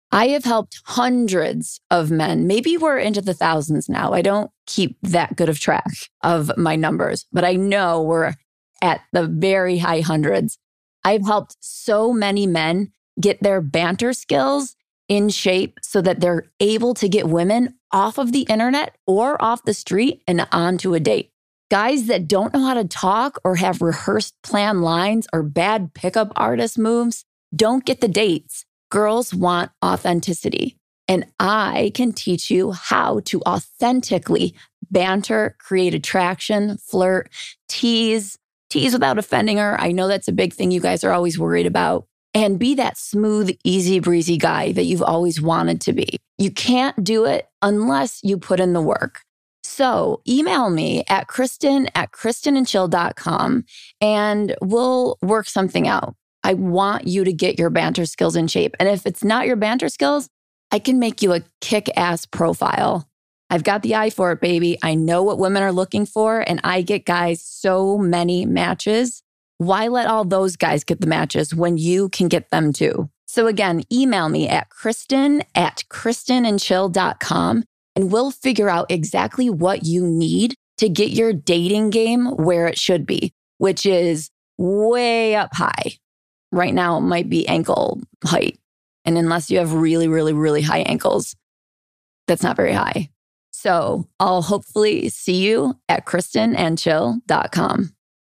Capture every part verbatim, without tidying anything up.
I have helped hundreds of men. Maybe we're into the thousands now. I don't keep that good of track of my numbers, but I know we're at the very high hundreds. I've helped so many men get their banter skills in shape so that they're able to get women off of the internet or off the street and onto a date. Guys that don't know how to talk or have rehearsed planned lines or bad pickup artist moves don't get the dates. Girls want authenticity. And I can teach you how to authentically banter, create attraction, flirt, tease, tease without offending her. I know that's a big thing you guys are always worried about. And be that smooth, easy breezy guy that you've always wanted to be. You can't do it unless you put in the work. So email me at Kristen at Kristen and Chill dot com and we'll work something out. I want you to get your banter skills in shape. And if it's not your banter skills, I can make you a kick-ass profile. I've got the eye for it, baby. I know what women are looking for, and I get guys so many matches. Why let all those guys get the matches when you can get them too? So again, email me at Kristen at Kristen and Chill dot com and we'll figure out exactly what you need to get your dating game where it should be, which is way up high. Right now, it might be ankle height. And unless you have really, really, really high ankles, that's not very high. So I'll hopefully see you at Kristen and Chill dot com.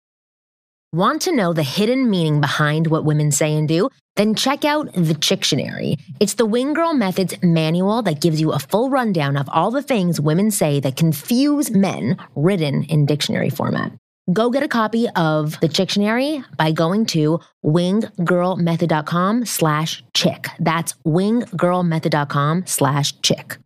Want to know the hidden meaning behind what women say and do? Then check out The Chictionary. It's the Wing Girl Method's manual that gives you a full rundown of all the things women say that confuse men, written in dictionary format. Go get a copy of The Chictionary by going to winggirlmethod.com slash chick. That's winggirlmethod.com slash chick.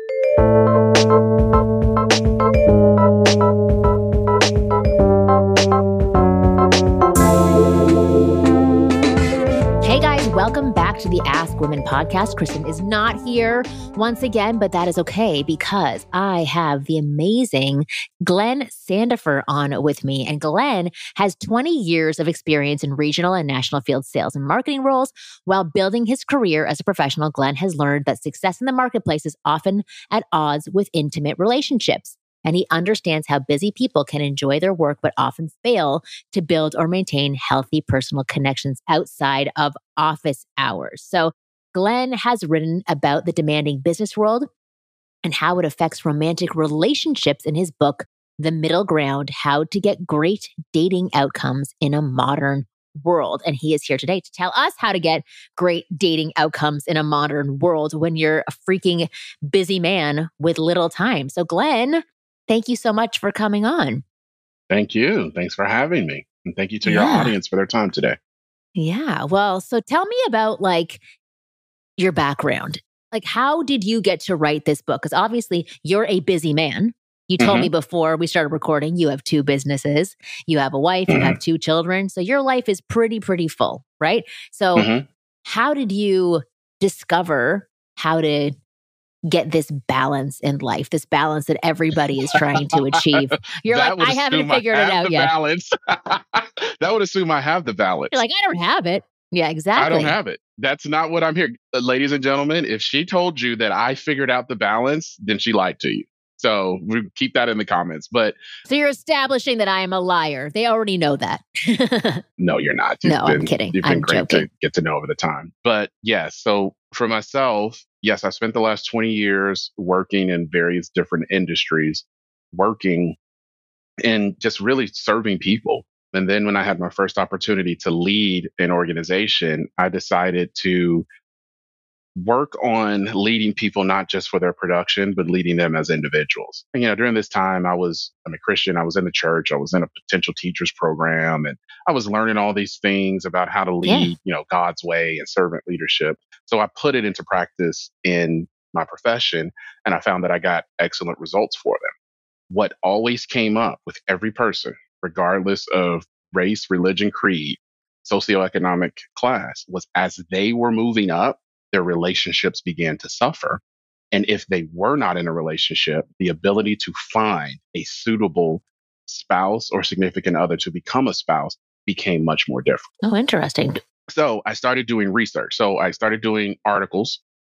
Hey guys, welcome back to the Ask Women podcast. Kristen is not here once again, but that is okay because I have the amazing Glenn Sandifer on with me. And Glenn has twenty years of experience in regional and national field sales and marketing roles. While building his career as a professional, Glenn has learned that success in the marketplace is often at odds with intimate relationships. And he understands how busy people can enjoy their work, but often fail to build or maintain healthy personal connections outside of office hours. So Glenn has written about the demanding business world and how it affects romantic relationships in his book, The Middle Ground: How to Get Great Dating Outcomes in a Modern World. And he is here today to tell us how to get great dating outcomes in a modern world when you're a freaking busy man with little time. So Glenn, thank you so much for coming on. Thank you. Thanks for having me. And thank you to your Yeah. audience for their time today. Yeah. Well, so tell me about like your background. Like, how did you get to write this book? Because obviously you're a busy man. You told Mhm. me before we started recording, you have two businesses, you have a wife, you Mhm. have two children. So your life is pretty, pretty full, right? So Mhm. how did you discover how to get this balance in life, this balance that everybody is trying to achieve? You're That like, would I haven't assume I figured it have out the yet. balance. That would assume I have the balance. You're like, I don't have it. Yeah, I exactly. don't have it. That's not what I'm here. Uh, Ladies and gentlemen, if she told you that I figured out the balance, then she lied to you. So we keep that in the comments. But So you're establishing that I am a liar. They already know that. no, you're not. You've No, I'm been, kidding. You've been I'm great joking. to get to know over the time. But yes, so for myself, yes, I spent the last twenty years working in various different industries, working and just really serving people. And then when I had my first opportunity to lead an organization, I decided to work on leading people, not just for their production, but leading them as individuals. And, you know, during this time, I was, I'm a Christian, I was in the church, I was in a potential teachers program, and I was learning all these things about how to Yeah. lead, you know, God's way and servant leadership. So I put it into practice in my profession, and I found that I got excellent results for them. What always came up with every person, regardless of race, religion, creed, socioeconomic class, was as they were moving up, their relationships began to suffer. And if they were not in a relationship, the ability to find a suitable spouse or significant other to become a spouse became much more difficult. Oh, interesting. So I started doing research. So I started doing articles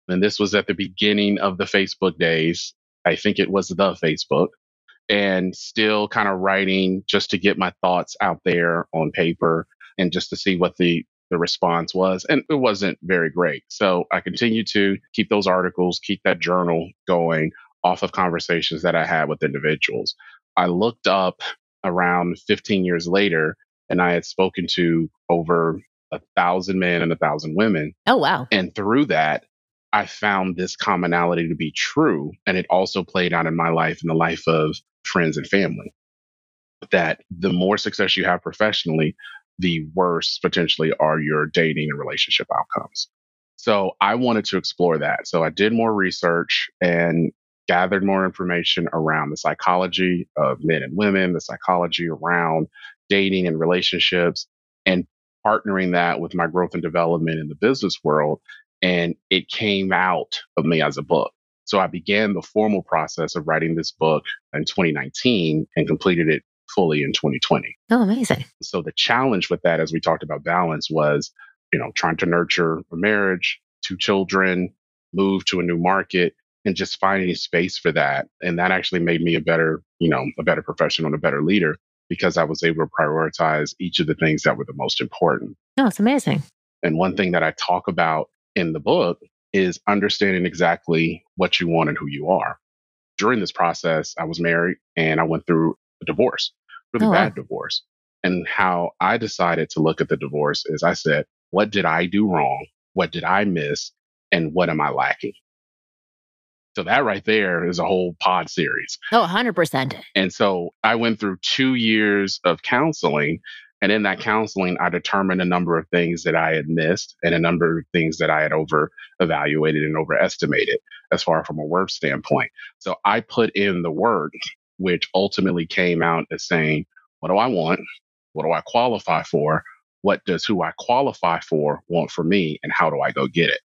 And this was at the beginning of the Facebook days. I think it was the Facebook, and still kind of writing just to get my thoughts out there on paper and just to see what the the response was. And it wasn't very great. So I continued to keep those articles, keep that journal going off of conversations that I had with individuals. I looked up around fifteen years later, and I had spoken to over a thousand men and a thousand women. Oh, wow. And through that, I found this commonality to be true. And it also played out in my life and the life of friends and family. That the more success you have professionally, the worse potentially are your dating and relationship outcomes. So I wanted to explore that. So I did more research and gathered more information around the psychology of men and women, the psychology around dating and relationships, and partnering that with my growth and development in the business world. And it came out of me as a book. So I began the formal process of writing this book in twenty nineteen and completed it fully in twenty twenty. Oh, amazing. So the challenge with that, as we talked about balance, was, you know, trying to nurture a marriage, two children, move to a new market, and just finding space for that. And that actually made me a better, you know, a better professional and a better leader, because I was able to prioritize each of the things that were the most important. Oh, it's amazing. And one thing that I talk about in the book is understanding exactly what you want and who you are. During this process, I was married and I went through a divorce, really Oh, wow. bad divorce. And how I decided to look at the divorce is I said, what did I do wrong? What did I miss? And what am I lacking? So that right there is a whole pod series. Oh, one hundred percent. And so I went through two years of counseling. And in that counseling, I determined a number of things that I had missed and a number of things that I had over evaluated and overestimated as far from a work standpoint. So I put in the work, which ultimately came out as saying, what do I want? What do I qualify for? What does who I qualify for want for me? And how do I go get it?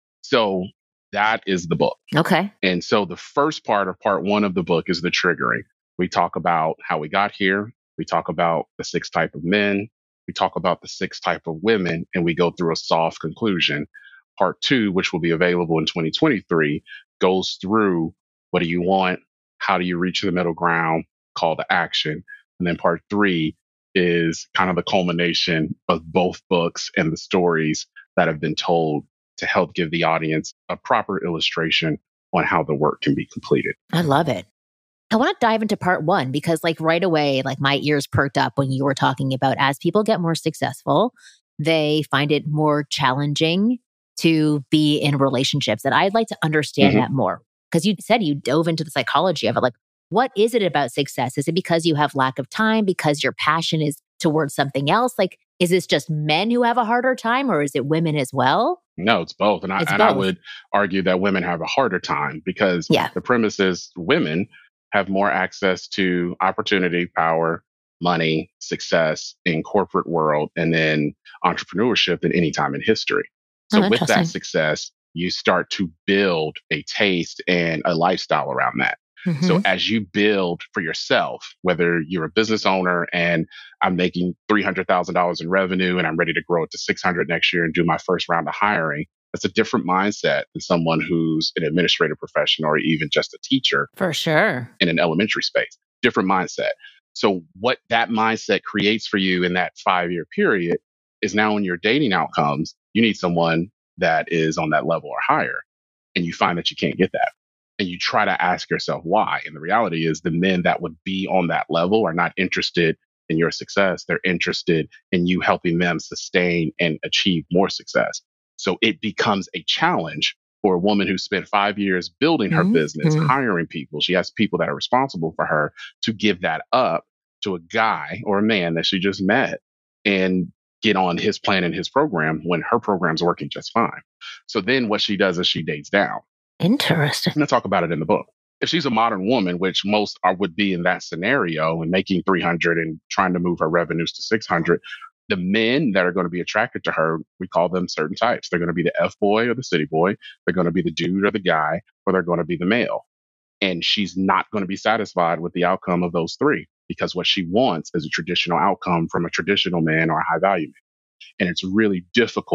So that is the book. Okay. And so the first part of part one of the book is the triggering. We talk about how we got here. We talk about the six type of men. We talk about the six type of women, and we go through a soft conclusion. Part two, which will be available in twenty twenty-three, goes through what do you want? How do you reach the middle ground? Call to action. And then part three is kind of the culmination of both books and the stories that have been told to help give the audience a proper illustration on how the work can be completed. I love it. I want to dive into part one because like right away, like my ears perked up when you were talking about as people get more successful, they find it more challenging to be in relationships. And I'd like to understand Mhm. that more because you said you dove into the psychology of it. Like, what is it about success? Is it because you have lack of time, because your passion is towards something else? Like, is this just men who have a harder time or is it women as well? No, it's both. And I, It's and I both. would argue that women have a harder time because Yeah. the premise is women have more access to opportunity, power, money, success in corporate world, and then entrepreneurship than any time in history. Oh, So with interesting. that success, you start to build a taste and a lifestyle around that. So Mhm. as you build for yourself, whether you're a business owner and I'm making three hundred thousand dollars in revenue and I'm ready to grow it to six hundred next year and do my first round of hiring, that's a different mindset than someone who's an administrative professional or even just a teacher For sure. in an elementary space. Different mindset. So what that mindset creates for you in that five year period is now in your dating outcomes, you need someone that is on that level or higher. And you find that you can't get that. And you try to ask yourself why. And the reality is the men that would be on that level are not interested in your success. They're interested in you helping them sustain and achieve more success. So it becomes a challenge for a woman who spent five years building her Mhm. business, Mhm. hiring people. She has people that are responsible for her to give that up to a guy or a man that she just met and get on his plan and his program when her program's working just fine. So then what she does is she dates down. Interesting. I'm going to talk about it in the book. If she's a modern woman, which most are, would be in that scenario and making three hundred and trying to move her revenues to six hundred, the men that are going to be attracted to her, we call them certain types. They're going to be the F boy or the city boy. They're going to be the dude or the guy, or they're going to be the male. And she's not going to be satisfied with the outcome of those three because what she wants is a traditional outcome from a traditional man or a high value man. And it's really difficult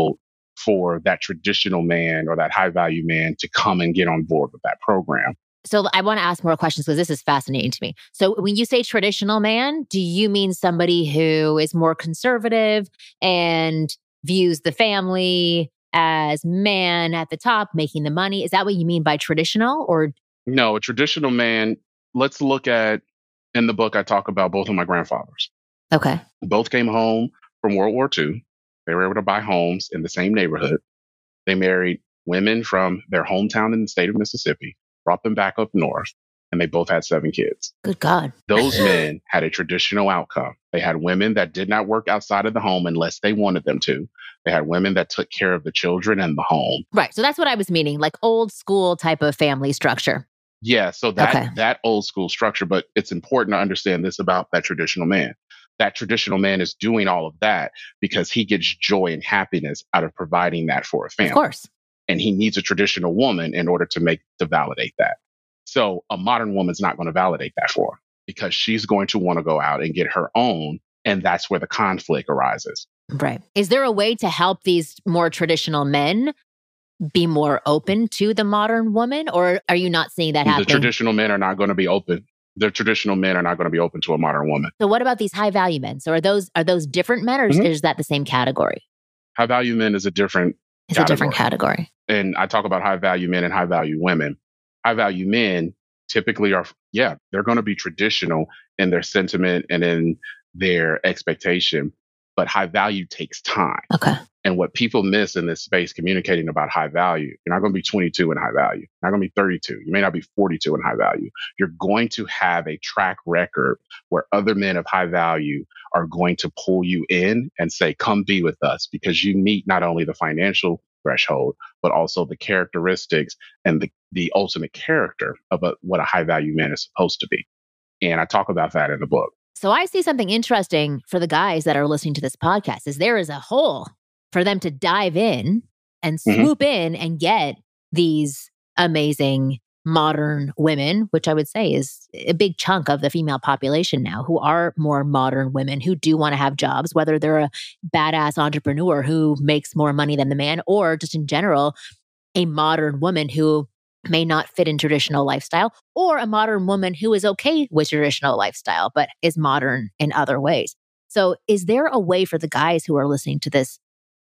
for that traditional man or that high value man to come and get on board with that program. So I want to ask more questions because this is fascinating to me. So when you say traditional man, do you mean somebody who is more conservative and views the family as man at the top making the money? Is that what you mean by traditional? Or no, a traditional man, let's look at, in the book, I talk about both of my grandfathers. Okay. Both came home from World War Two. They were able to buy homes in the same neighborhood. They married women from their hometown in the state of Mississippi, brought them back up north, and they both had seven kids. Good God. Those men had a traditional outcome. They had women that did not work outside of the home unless they wanted them to. They had women that took care of the children and the home. Right. So that's what I was meaning, like old school type of family structure. Yeah. So that, Okay. that old school structure, but it's important to understand this about that traditional man. That traditional man is doing all of that because he gets joy and happiness out of providing that for a family. Of course. And he needs a traditional woman in order to make, to validate that. So a modern woman's not going to validate that for him because she's going to want to go out and get her own. And that's where the conflict arises. Right. Is there a way to help these more traditional men be more open to the modern woman? Or are you not seeing that happening? The traditional men are not going to be open. The traditional men are not going to be open to a modern woman. So what about these high value men? So are those are those different men or mm-hmm. is that the same category? High value men is a different It's category. a different category. And I talk about high value men and high value women. High value men typically are, yeah, they're going to be traditional in their sentiment and in their expectation, but high value takes time. Okay. And what people miss in this space communicating about high value, you're not going to be twenty-two in high value. You're not going to be thirty-two. You may not be forty-two in high value. You're going to have a track record where other men of high value are going to pull you in and say, come be with us, because you meet not only the financial threshold, but also the characteristics and the, the ultimate character of a, what a high value man is supposed to be. And I talk about that in the book. So I see something interesting for the guys that are listening to this podcast is there is a hole for them to dive in and swoop mm-hmm. in and get these amazing modern women, which I would say is a big chunk of the female population now, who are more modern women who do want to have jobs, whether they're a badass entrepreneur who makes more money than the man, or just in general, a modern woman who may not fit in traditional lifestyle, or a modern woman who is okay with traditional lifestyle, but is modern in other ways. So is there a way for the guys who are listening to this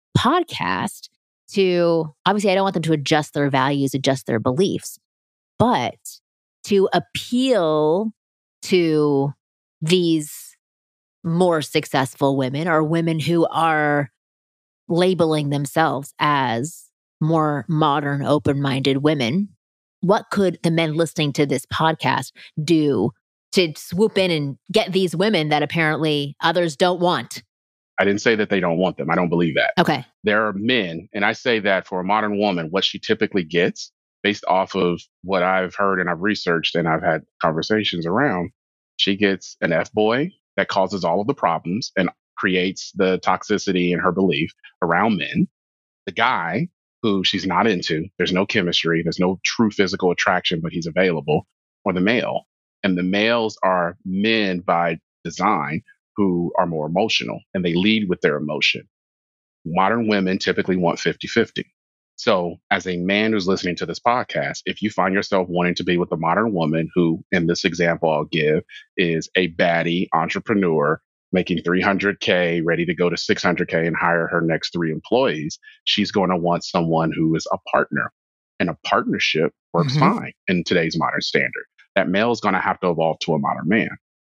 podcast to, obviously I don't want them to adjust their values, adjust their beliefs, but to appeal to these more successful women or women who are labeling themselves as more modern, open-minded women? What could the men listening to this podcast do to swoop in and get these women that apparently others don't want? I didn't say that they don't want them. I don't believe that. Okay. There are men, and I say that for a modern woman, what she typically gets based off of what I've heard and I've researched and I've had conversations around, she gets an F-boy that causes all of the problems and creates the toxicity in her belief around men. The guy who she's not into, there's no chemistry, there's no true physical attraction, but he's available, or the male. And the males are men by design who are more emotional and they lead with their emotion. Modern women typically want fifty-fifty. So as a man who's listening to this podcast, if you find yourself wanting to be with a modern woman who, in this example I'll give, is a baddie entrepreneur making three hundred K, ready to go to six hundred K and hire her next three employees, she's going to want someone who is a partner. And a partnership works mm-hmm. fine in today's modern standard. That male is going to have to evolve to a modern man.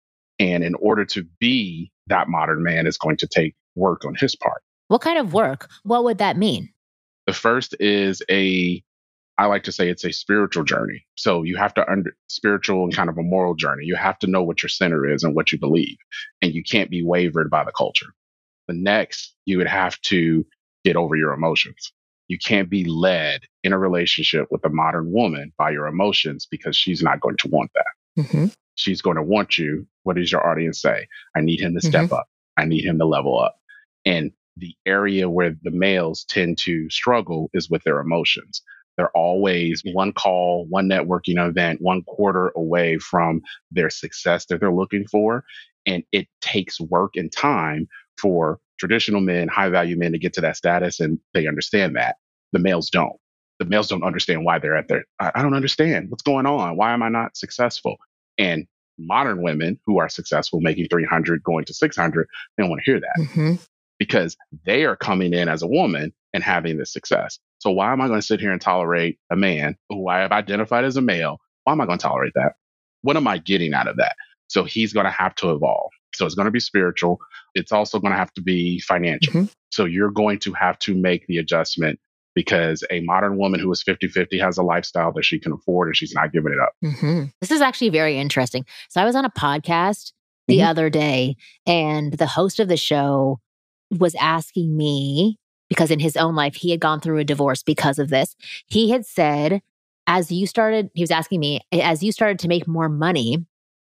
And in order to be that modern man, is going to take work on his part. What kind of work? What would that mean? The first is a, I like to say it's a spiritual journey. So you have to under spiritual and kind of a moral journey. You have to know what your center is and what you believe. And you can't be wavered by the culture. The next, you would have to get over your emotions. You can't be led in a relationship with a modern woman by your emotions, because she's not going to want that. Mm-hmm. She's going to want you. What does your audience say? I need him to step mm-hmm. up. I need him to level up. And the area where the males tend to struggle is with their emotions. They're always one call, one networking event, one quarter away from their success that they're looking for. And it takes work and time for traditional men, high value men to get to that status, and they understand that. The males don't. The males don't understand why they're at there. I, I don't understand what's going on. Why am I not successful? And modern women who are successful, making three hundred, going to six hundred, they don't want to hear that Mm-hmm. because they are coming in as a woman and having this success. So why am I going to sit here and tolerate a man who I have identified as a male? Why am I going to tolerate that? What am I getting out of that? So he's going to have to evolve. So it's going to be spiritual. It's also going to have to be financial. Mm-hmm. So you're going to have to make the adjustment because a modern woman who is fifty-fifty has a lifestyle that she can afford and she's not giving it up. Mm-hmm. This is actually very interesting. So I was on a podcast the Mhm. other day, and the host of the show was asking me, because in his own life, he had gone through a divorce because of this. He had said, as you started, he was asking me, as you started to make more money,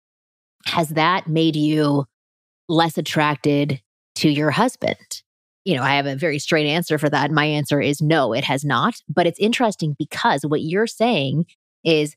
has that made you less attracted to your husband? You know, I have a very straight answer for that. My answer is no, it has not. But it's interesting because what you're saying is,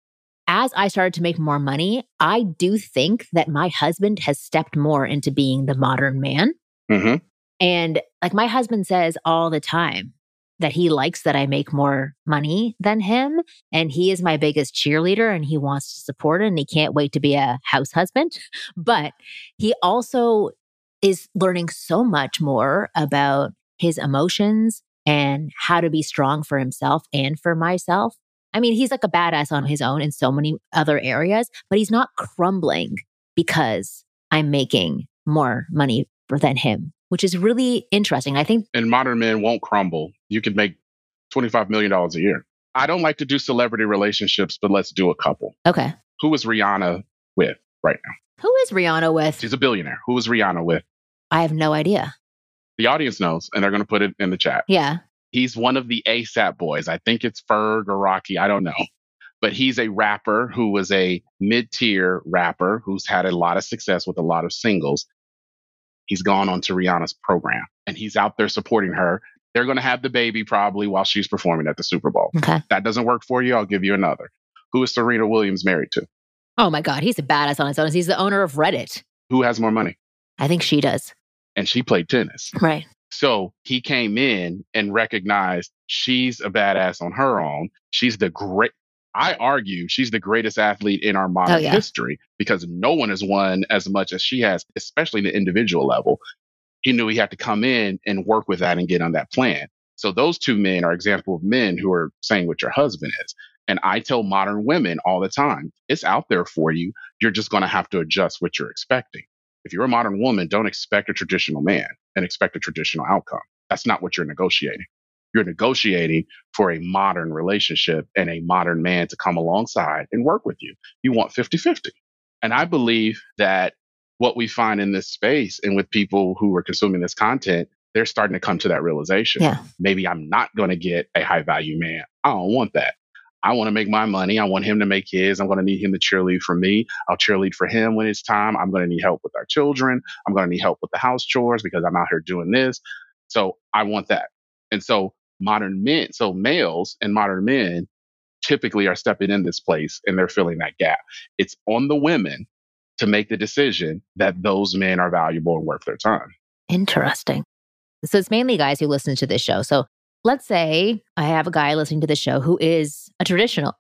as I started to make more money, I do think that my husband has stepped more into being the modern man. hmm And like my husband says all the time that he likes that I make more money than him. And he is my biggest cheerleader and he wants to support it and he can't wait to be a house husband. But he also is learning so much more about his emotions and how to be strong for himself and for myself. I mean, he's like a badass on his own in so many other areas, but he's not crumbling because I'm making more money than him, which is really interesting. I think And modern men won't crumble. You could make twenty-five million dollars a year. I don't like to do celebrity relationships, but let's do a couple. okay. Who is Rihanna with right now? Who is Rihanna with? She's a billionaire. Who is Rihanna with? I have no idea. The audience knows, and they're going to put it in the chat. Yeah. He's one of the ASAP boys. I think it's Ferg or Rocky. I don't know. But he's a rapper who was a mid-tier rapper who's had a lot of success with a lot of singles. He's gone on to Rihanna's program, and he's out there supporting her. They're going to have the baby probably while she's performing at the Super Bowl. Okay. If that doesn't work for you, I'll give you another. Who is Serena Williams married to? Oh my God. He's a badass on his own. He's the owner of Reddit. Who has more money? I think she does. And she played tennis. Right. So he came in and recognized she's a badass on her own. She's the great, I argue, she's the greatest athlete in our modern Oh, yeah. history because no one has won as much as she has, especially the individual level. He knew he had to come in and work with that and get on that plan. So those two men are example of men who are saying what your husband is. And I tell modern women all the time, it's out there for you. You're just going to have to adjust what you're expecting. If you're a modern woman, don't expect a traditional man and expect a traditional outcome. That's not what you're negotiating. You're negotiating for a modern relationship and a modern man to come alongside and work with you. You want fifty-fifty. And I believe that what we find in this space and with people who are consuming this content, they're starting to come to that realization. Yeah. Maybe I'm not going to get a high value man. I don't want that. I want to make my money. I want him to make his. I'm going to need him to cheerlead for me. I'll cheerlead for him when it's time. I'm going to need help with our children. I'm going to need help with the house chores because I'm out here doing this. So I want that. And so modern men, so males and modern men typically are stepping in this place and they're filling that gap. It's on the women to make the decision that those men are valuable and worth their time. Interesting. So it's mainly guys who listen to this show. So let's say I have a guy listening to the show who is a traditional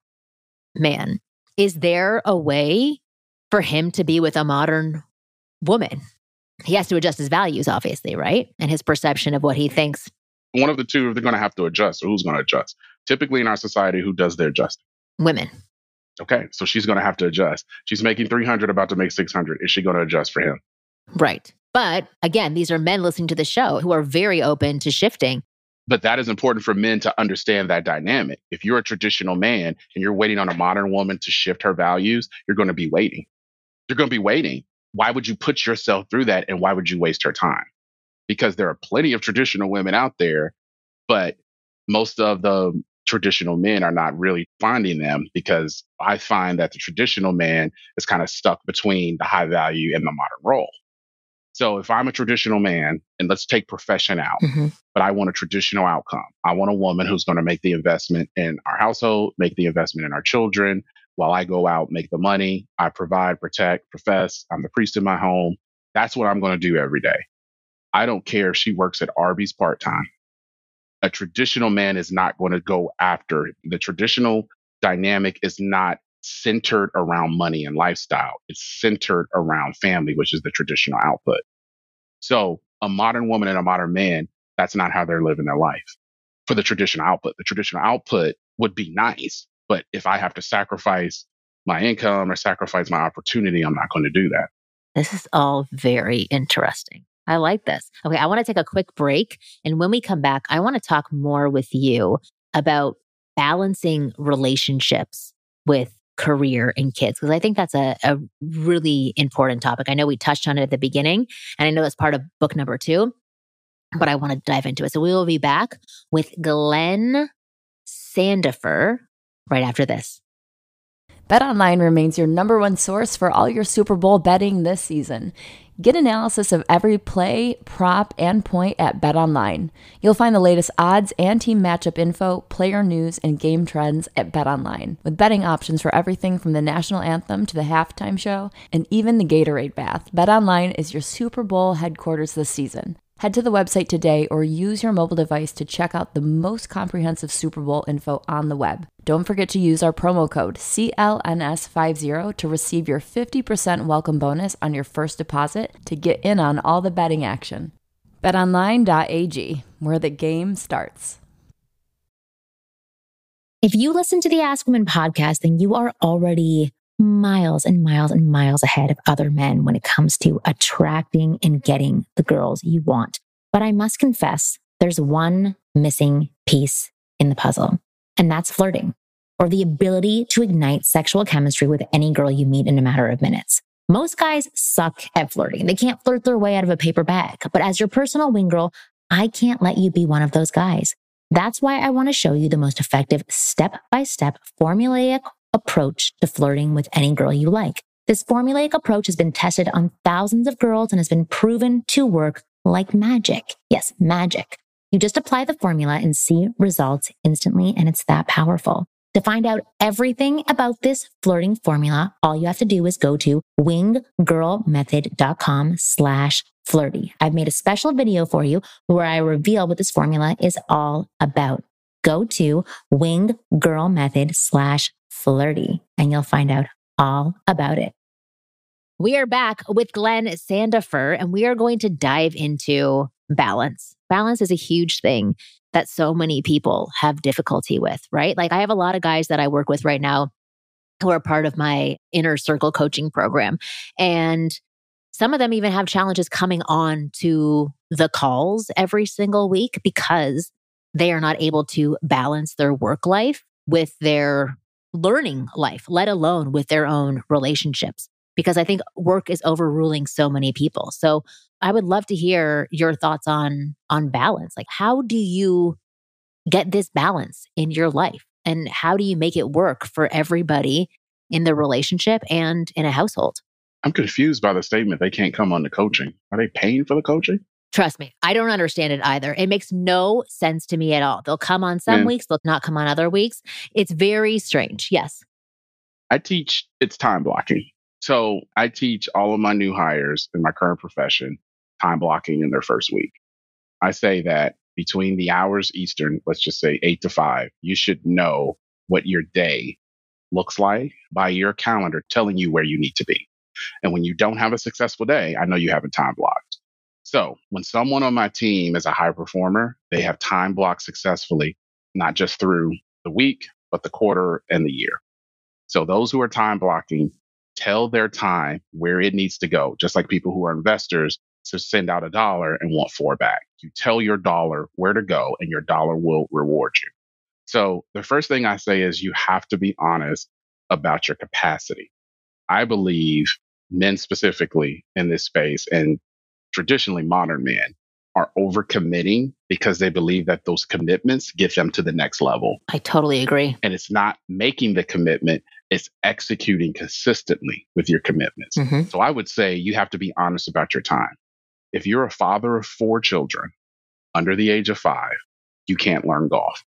man. Is there a way for him to be with a modern woman? He has to adjust his values, obviously, right? And his perception of what he thinks. One of the two, they're going to have to adjust. Or who's going to adjust? Typically in our society, who does their adjusting? Women. Okay, so she's going to have to adjust. She's making three hundred, about to make six hundred. Is she going to adjust for him? Right. But again, these are men listening to the show who are very open to shifting. But that is important for men to understand that dynamic. If you're a traditional man and you're waiting on a modern woman to shift her values, you're going to be waiting. You're going to be waiting. Why would you put yourself through that? And why would you waste her time? Because there are plenty of traditional women out there, but most of the traditional men are not really finding them because I find that the traditional man is kind of stuck between the high value and the modern role. So if I'm a traditional man, and let's take profession out, Mm-hmm. but I want a traditional outcome. I want a woman who's going to make the investment in our household, make the investment in our children, while I go out, make the money. I provide, protect, profess. I'm the priest in my home. That's what I'm going to do every day. I don't care if she works at Arby's part-time. A traditional man is not going to go after the traditional dynamic is not centered around money and lifestyle. It's centered around family, which is the traditional output. So a modern woman and a modern man, that's not how they're living their life for the traditional output. The traditional output would be nice, but if I have to sacrifice my income or sacrifice my opportunity, I'm not going to do that. This is all very interesting. I like this. Okay, I want to take a quick break. And when we come back, I want to talk more with you about balancing relationships with career and kids, because I think that's a, a really important topic. I know we touched on it at the beginning, and I know that's part of book number two, but I want to dive into it. So we will be back with Glenn Sandifer right after this. BetOnline remains your number one source for all your Super Bowl betting this season. Get analysis of every play, prop, and point at BetOnline. You'll find the latest odds and team matchup info, player news, and game trends at BetOnline, with betting options for everything from the national anthem to the halftime show and even the Gatorade bath. BetOnline is your Super Bowl headquarters this season. Head to the website today or use your mobile device to check out the most comprehensive Super Bowl info on the web. Don't forget to use our promo code C L N S fifty to receive your fifty percent welcome bonus on your first deposit to get in on all the betting action. bet online dot a g, where the game starts. If you listen to the Ask Women podcast, then you are already miles and miles and miles ahead of other men when it comes to attracting and getting the girls you want. But I must confess, there's one missing piece in the puzzle, and that's flirting, or the ability to ignite sexual chemistry with any girl you meet in a matter of minutes. Most guys suck at flirting. They can't flirt their way out of a paper bag. But as your personal wing girl, I can't let you be one of those guys. That's why I want to show you the most effective step-by-step formulaic approach to flirting with any girl you like. This formulaic approach has been tested on thousands of girls and has been proven to work like magic. Yes, magic. You just apply the formula and see results instantly, and it's that powerful. To find out everything about this flirting formula, all you have to do is go to winggirlmethod.com slash flirty. I've made a special video for you where I reveal what this formula is all about. Go to winggirlmethod slash flirty, and you'll find out all about it. We are back with Glenn Sandifer, and we are going to dive into balance. Balance is a huge thing that so many people have difficulty with, right? Like I have a lot of guys that I work with right now who are part of my inner circle coaching program. And some of them even have challenges coming on to the calls every single week because they are not able to balance their work life with their learning life, let alone with their own relationships, because I think work is overruling so many people. So I would love to hear your thoughts on, on balance. Like, how do you get this balance in your life? And how do you make it work for everybody in the relationship and in a household? I'm confused by the statement they can't come on the coaching. Are they paying for the coaching? Trust me, I don't understand it either. It makes no sense to me at all. They'll come on some Man. weeks, they'll not come on other weeks. It's very strange. Yes. I teach, it's time blocking. So I teach all of my new hires in my current profession time blocking in their first week. I say that between the hours Eastern, let's just say eight to five, you should know what your day looks like by your calendar telling you where you need to be. And when you don't have a successful day, I know you haven't time blocked. So when someone on my team is a high performer, they have time blocked successfully, not just through the week, but the quarter and the year. So those who are time blocking tell their time where it needs to go, just like people who are investors to send out a dollar and want four back. You tell your dollar where to go and your dollar will reward you. So the first thing I say is you have to be honest about your capacity. I believe men specifically in this space and traditionally modern men are overcommitting because they believe that those commitments get them to the next level. I totally agree. And it's not making the commitment, it's executing consistently with your commitments. Mm-hmm. So I would say you have to be honest about your time. If you're a father of four children under the age of five, you can't learn golf.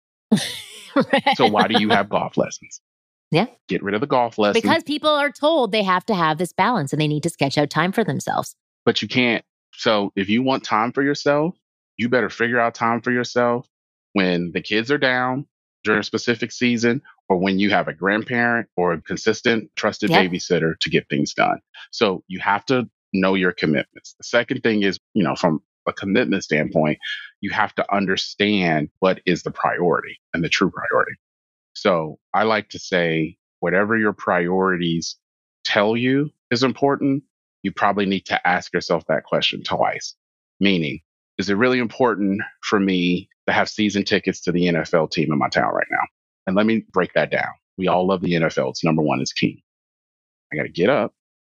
So why do you have golf lessons? Yeah. Get rid of the golf lessons. Because people are told they have to have this balance and they need to sketch out time for themselves. But you can't So if you want time for yourself, you better figure out time for yourself when the kids are down during a specific season or when you have a grandparent or a consistent, trusted Yep. babysitter to get things done. So you have to know your commitments. The second thing is, you know, from a commitment standpoint, you have to understand what is the priority and the true priority. So I like to say, whatever your priorities tell you is important, you probably need to ask yourself that question twice. Meaning, is it really important for me to have season tickets to the N F L team in my town right now? And let me break that down. We all love the N F L. It's number one, it's king. I got to get up.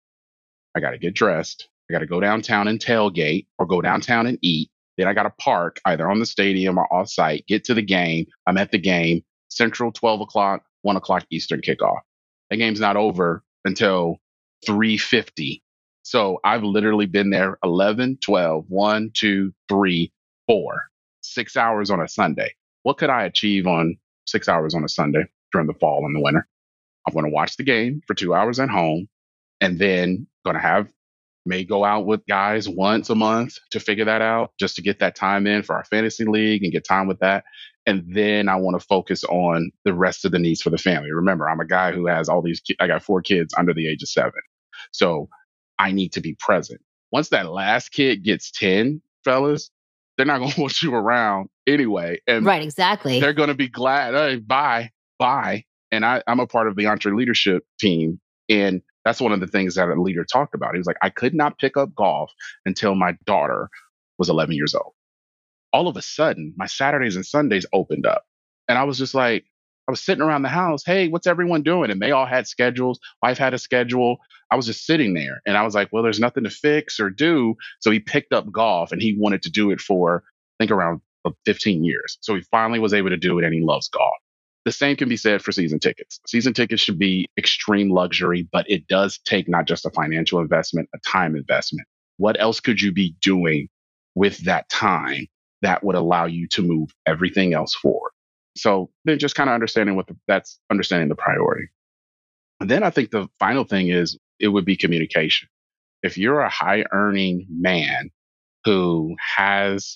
I got to get dressed. I got to go downtown and tailgate or go downtown and eat. Then I got to park either on the stadium or off site, get to the game. I'm at the game, Central, twelve o'clock, one o'clock Eastern kickoff. The game's not over until three fifty. So I've literally been there eleven, twelve, one, two, three, four, six hours on a Sunday. What could I achieve on six hours on a Sunday during the fall and the winter? I'm going to watch the game for two hours at home and then going to have may go out with guys once a month to figure that out, just to get that time in for our fantasy league and get time with that. And then I want to focus on the rest of the needs for the family. Remember, I'm a guy who has all these, ki- I got four kids under the age of seven. So I need to be present. Once that last kid gets ten, fellas, they're not going to want you around anyway. And Right, exactly. they're going to be glad, hey, bye, bye. And I, I'm a part of the Entre Leadership team. And that's one of the things that a leader talked about. He was like, I could not pick up golf until my daughter was eleven years old. All of a sudden, my Saturdays and Sundays opened up. And I was just like, I was sitting around the house. Hey, what's everyone doing? And they all had schedules. Wife had a schedule. I was just sitting there. And I was like, well, there's nothing to fix or do. So he picked up golf and he wanted to do it for, I think, around fifteen years. So he finally was able to do it and he loves golf. The same can be said for season tickets. Season tickets should be extreme luxury, but it does take not just a financial investment, a time investment. What else could you be doing with that time that would allow you to move everything else forward? So then just kind of understanding what the, that's understanding the priority. And then I think the final thing is it would be communication. If you're a high earning man who has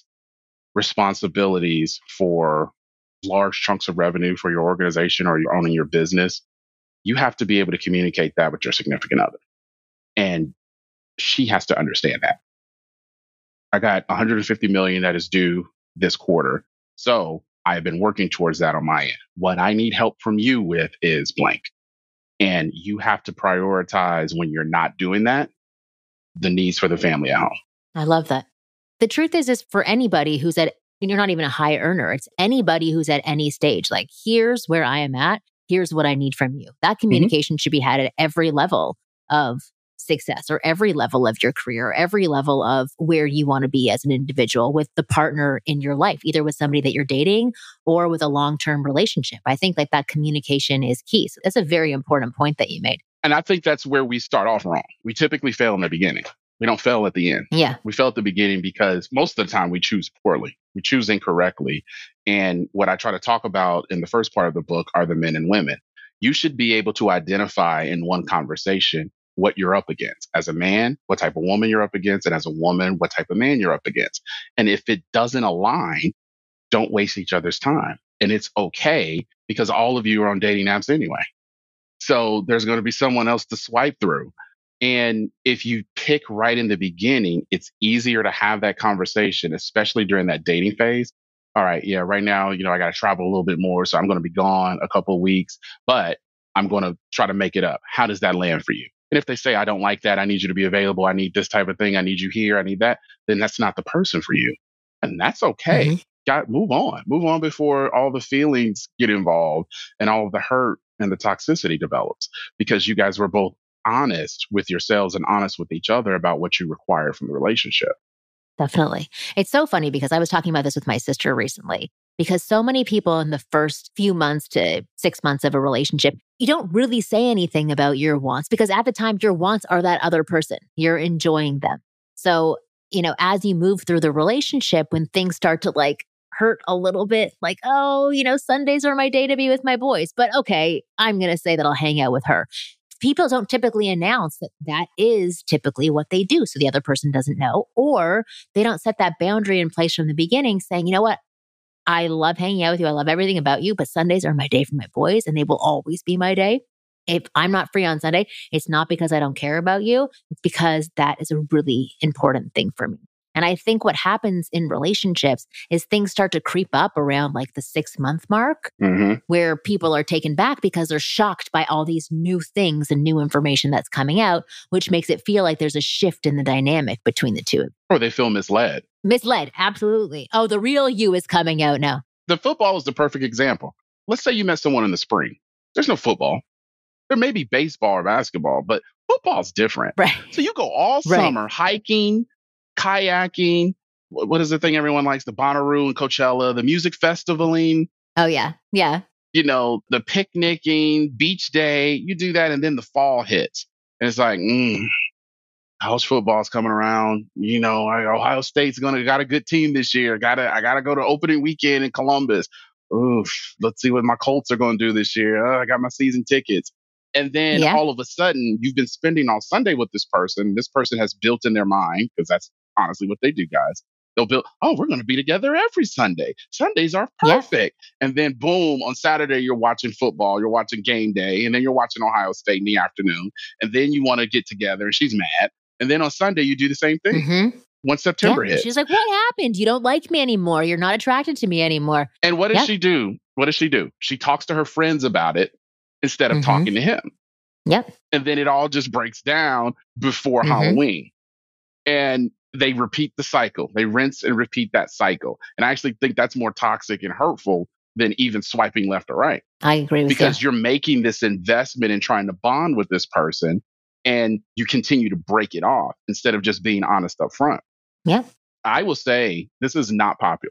responsibilities for large chunks of revenue for your organization or you're owning your business, you have to be able to communicate that with your significant other. And she has to understand that. I got one hundred fifty million that is due this quarter. So I have been working towards that on my end. What I need help from you with is blank. And you have to prioritize when you're not doing that, the needs for the family at home. I love that. The truth is, is for anybody who's at, you're not even a high earner. It's anybody who's at any stage. Like, here's where I am at. Here's what I need from you. That communication mm-hmm. should be had at every level of success or every level of your career, or every level of where you want to be as an individual with the partner in your life, either with somebody that you're dating or with a long-term relationship. I think like that communication is key. So that's a very important point that you made. And I think that's where we start off wrong. We typically fail in the beginning. We don't fail at the end. Yeah. We fail at the beginning because most of the time we choose poorly. We choose incorrectly. And what I try to talk about in the first part of the book are the men and women. You should be able to identify in one conversation what you're up against. As a man, what type of woman you're up against. And as a woman, what type of man you're up against. And if it doesn't align, don't waste each other's time. And it's okay because all of you are on dating apps anyway. So there's going to be someone else to swipe through. And if you pick right in the beginning, it's easier to have that conversation, especially during that dating phase. All right, yeah, right now, you know, I got to travel a little bit more. So I'm going to be gone a couple of weeks, but I'm going to try to make it up. How does that land for you? And if they say, I don't like that, I need you to be available, I need this type of thing, I need you here, I need that, then that's not the person for you. And that's okay. Mm-hmm. Got move on. Move on before all the feelings get involved and all of the hurt and the toxicity develops, because you guys were both honest with yourselves and honest with each other about what you require from the relationship. Definitely. It's so funny because I was talking about this with my sister recently, because so many people in the first few months to six months of a relationship, you don't really say anything about your wants because at the time your wants are that other person. You're enjoying them. So, you know, as you move through the relationship, when things start to like hurt a little bit, like, oh, you know, Sundays are my day to be with my boys, but okay, I'm going to say that I'll hang out with her. people don't typically announce that that is typically what they do. So the other person doesn't know, or they don't set that boundary in place from the beginning saying, you know what? I love hanging out with you. I love everything about you, but Sundays are my day for my boys and they will always be my day. If I'm not free on Sunday, it's not because I don't care about you. It's because that is a really important thing for me. And I think what happens in relationships is things start to creep up around like the six month mark Mm-hmm. where people are taken back because they're shocked by all these new things and new information that's coming out, which makes it feel like there's a shift in the dynamic between the two. Or they feel misled. Misled, absolutely. Oh, the real you is coming out now. The football is the perfect example. Let's say you met someone in the spring. There's no football. There may be baseball or basketball, but football's different. Right. So you go all Right. summer hiking, kayaking. wh- What is the thing everyone likes? The Bonnaroo and Coachella, the music festivaling, Oh, yeah. Yeah. you know, the picnicking, beach day. You do that, and then the fall hits. And it's like, mm, college football's coming around. You know, I- Ohio State's gonna got a good team this year. Gotta I gotta go to opening weekend in Columbus. Oof, let's see what my Colts are gonna do this year. Oh, I got my season tickets. And then Yeah. all of a sudden, you've been spending all Sunday with this person. This person has built in their mind, because that's honestly what they do, guys. They'll build, oh, we're going to be together every Sunday. Sundays are Yeah. perfect. And then boom, on Saturday, you're watching football, you're watching game day, and then you're watching Ohio State in the afternoon. And then you want to get together, and she's mad. And then on Sunday, you do the same thing. Mm-hmm. Once September Yeah. hits. She's like, what happened? You don't like me anymore. You're not attracted to me anymore. And what does Yep. she do? What does she do? She talks to her friends about it instead of Mhm. talking to him. Yep. And then it all just breaks down before Mhm. Halloween. And they repeat the cycle. They rinse and repeat that cycle. And I actually think that's more toxic and hurtful than even swiping left or right, I agree with because you. you're making this investment in trying to bond with this person, and you continue to break it off instead of just being honest up front. Yep. I will say this is not popular.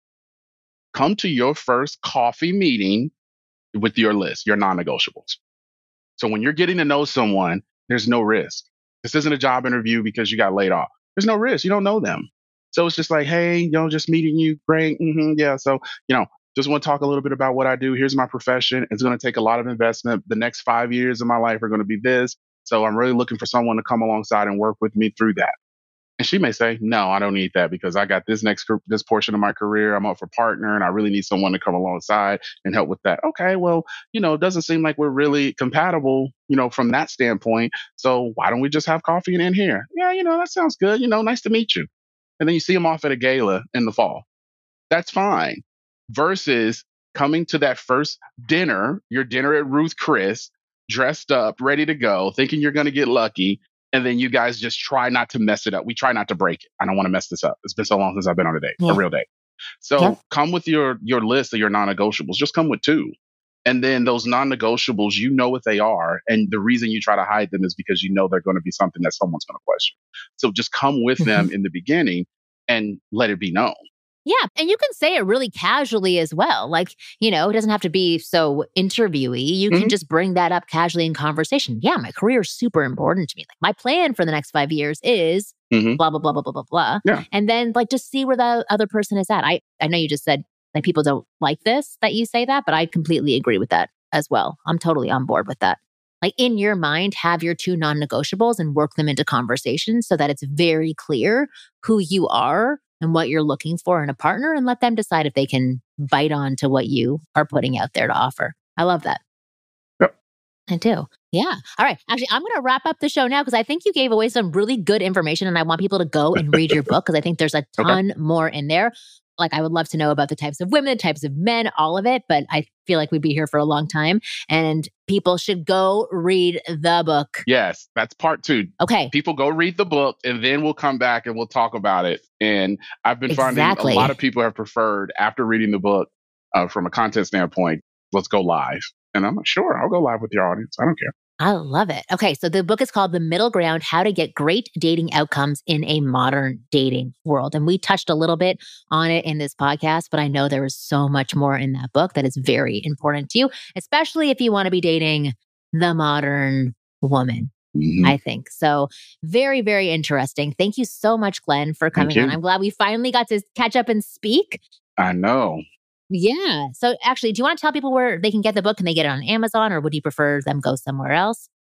Come to your first coffee meeting with your list, your non-negotiables. So when you're getting to know someone, there's no risk. This isn't a job interview because you got laid off. There's no risk. You don't know them. So it's just like, hey, you know, just meeting you. Great. hmm yeah. So, you know, just want to talk a little bit about what I do. Here's my profession. It's going to take a lot of investment. The next five years of my life are going to be this. So I'm really looking for someone to come alongside and work with me through that. And she may say, no, I don't need that because I got this next group, this portion of my career. I'm up for partner and I really need someone to come alongside and help with that. Okay, well, you know, it doesn't seem like we're really compatible, you know, from that standpoint. So why don't we just have coffee and in here? Yeah, you know, that sounds good. You know, nice to meet you. And then you see them off at a gala in the fall. That's fine. Versus coming to that first dinner, your dinner at Ruth Chris, dressed up, ready to go, thinking you're going to get lucky. And then you guys just try not to mess it up. We try not to break it. I don't want to mess this up. It's been so long since I've been on a date, Yeah. a real date. So Yeah. come with your your list of your non-negotiables. Just come with two. And then those non-negotiables, you know what they are. And the reason you try to hide them is because you know they're going to be something that someone's going to question. So just come with them in the beginning and let it be known. Yeah. And you can say it really casually as well. Like, you know, it doesn't have to be so interviewy. You can Mhm. just bring that up casually in conversation. Yeah, my career is super important to me. Like my plan for the next five years is Mhm. blah, blah, blah, blah, blah, blah, blah. Yeah. And then like just see where the other person is at. I, I know you just said like people don't like this, that you say that, but I completely agree with that as well. I'm totally on board with that. Like in your mind, have your two non-negotiables and work them into conversation so that it's very clear who you are and what you're looking for in a partner, and let them decide if they can bite on to what you are putting out there to offer. I love that. Yep. I do. Yeah. All right. Actually, I'm going to wrap up the show now because I think you gave away some really good information and I want people to go and read your book because I think there's a ton more in there. Like I would love to know about the types of women, the types of men, all of it, but I feel like we'd be here for a long time and people should go read the book. Yes, that's part two. Okay. People go read the book and then we'll come back and we'll talk about it. And I've been finding Exactly. a lot of people have preferred after reading the book uh, from a content standpoint, let's go live. And I'm like, sure, I'll go live with your audience. I don't care. I love it. Okay, so the book is called The Middle Ground, How to Get Great Dating Outcomes in a Modern Dating World. And we touched a little bit on it in this podcast, but I know there is so much more in that book that is very important to you, especially if you want to be dating the modern woman. Mhm. I think. So very, very interesting. Thank you so much, Glenn, for coming you. on. I'm glad we finally got to catch up and speak. I know. Yeah. So actually, do you want to tell people where they can get the book? Can they get it on Amazon or would you prefer them go somewhere else?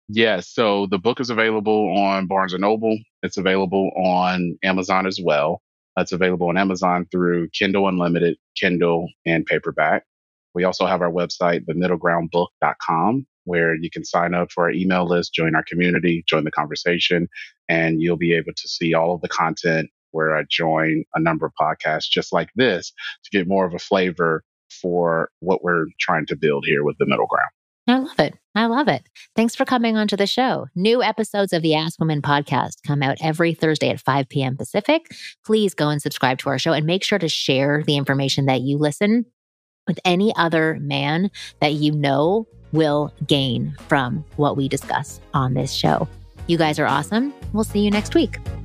Yes. So the book is available on Barnes and Noble. It's available on Amazon as well. It's available on Amazon through Kindle Unlimited, Kindle, and paperback. We also have our website, the middle ground book dot com, where you can sign up for our email list, join our community, join the conversation, and you'll be able to see all of the content where I join a number of podcasts just like this to get more of a flavor for what we're trying to build here with the Middle Ground. I love it. I love it. Thanks for coming onto the show. New episodes of the Ask Women podcast come out every Thursday at five p.m. Pacific. Please go and subscribe to our show and make sure to share the information that you listen with any other man that you know will gain from what we discuss on this show. You guys are awesome. We'll see you next week.